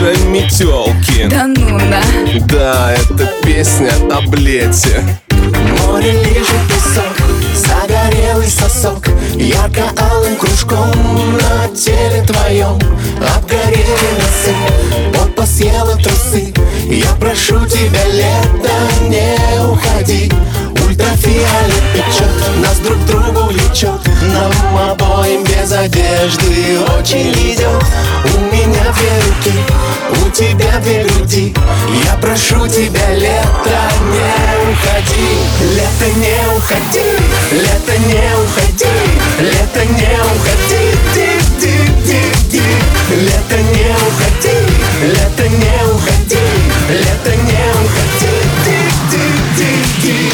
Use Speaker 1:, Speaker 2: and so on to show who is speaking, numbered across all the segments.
Speaker 1: уже метелки.
Speaker 2: Да ну на.
Speaker 1: Да, это песня об лете.
Speaker 3: Море лежит песок, загорелый сосок, ярко-алым кружком на теле твоем обгорели носы, попа съела трусы. Я прошу тебя, лето, не уходи. Ультрафиолет печет, нас друг к другу влечет. Нам обоим без одежды очень идет. У меня две руки, у тебя две груди. Я прошу тебя, лето, не уходи. Лето, не уходи, лето, не уходи, лето, не уходи, ди-ди-ди-ди. Лето, не уходи, лето, не уходи, лето, не уходи, ди-ди-ди-ди.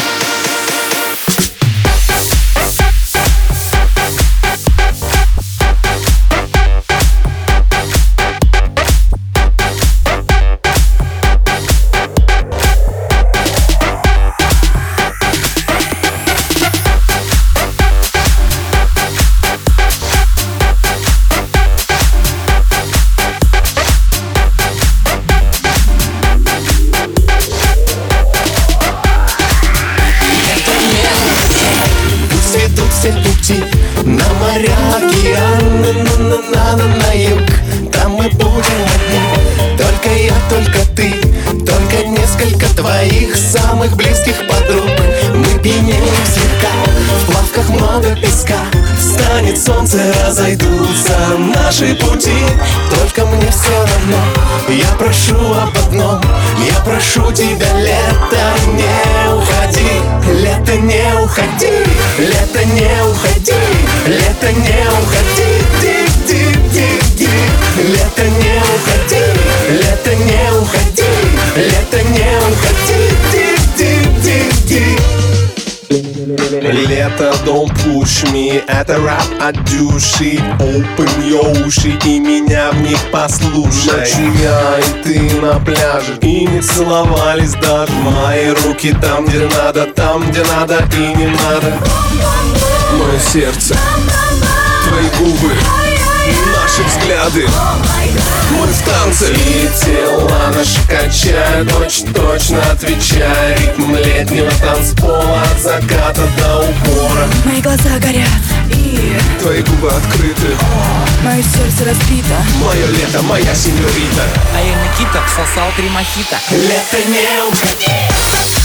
Speaker 3: Все пути на моря, океаны, на юг. Там мы будем одни, только я, только ты, только несколько твоих самых близких подруг. Мы пьянеем слегка, в плавках много песка. Встанет солнце, разойдутся наши пути. Только мне все равно, я прошу об одном. Я прошу тебя, лето, не уходи. Лето, не уходи, лето, не уходи, лето, не уходи, ди-ди-ди-ди. Лето, не уходи, лето, не уходи, лето, не уходи, ди-ди-ди-ди.
Speaker 1: Лето, don't push me, это рэп от души. Open your уши и меня в них послушай. Ночью я и ты на пляже, и не целовались даже. Мои руки там, где надо, и не надо. Мое сердце, твои губы, наши взгляды. Мы в танце. И тела наши качают, очень точно отвечая. Ритм летнего танцпола от заката до упора.
Speaker 2: Мои глаза горят и
Speaker 1: Твои губы открыты.
Speaker 2: мое сердце разбито.
Speaker 1: Мое лето, моя сеньорита.
Speaker 4: А я Никита всосал 3 мохито.
Speaker 3: Лето, не уходи.